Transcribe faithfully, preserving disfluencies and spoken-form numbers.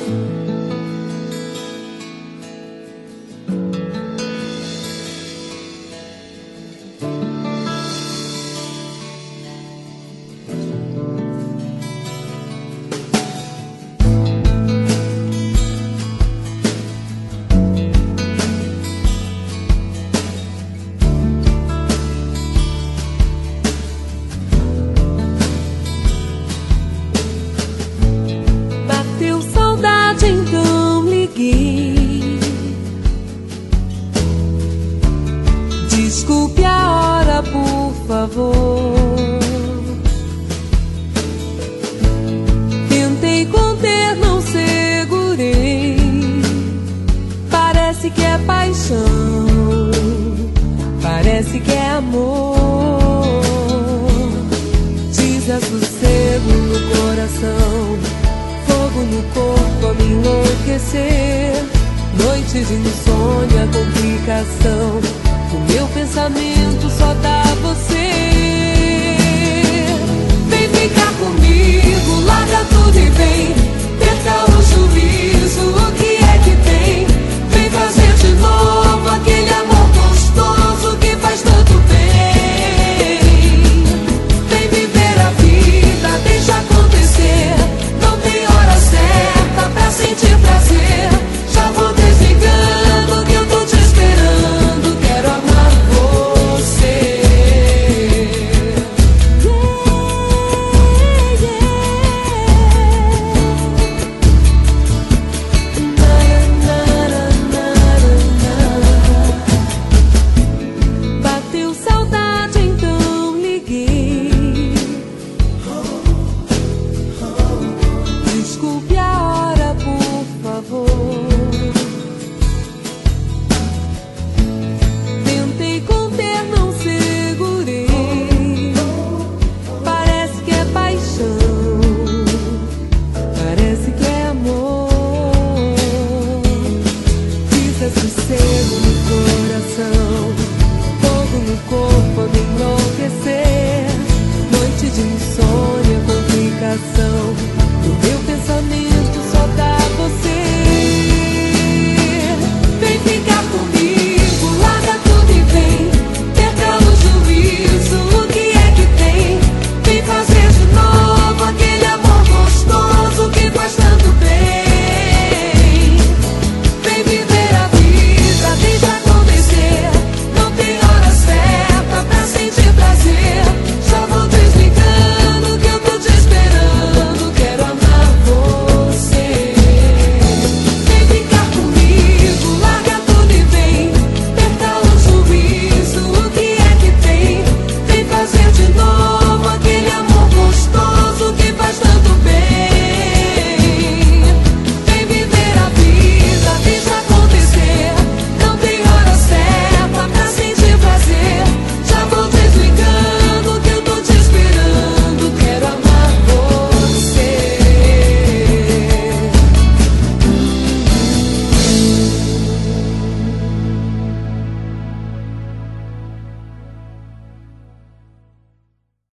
Desculpe a hora, por favor. Tentei conter, não segurei. Parece que é paixão, parece que é amor. Desassossego no coração, fogo no corpo a me enlouquecer. Noites de insônia, complicação. O meu pensamento só dá você. Vem ficar comigo, larga tudo e vem.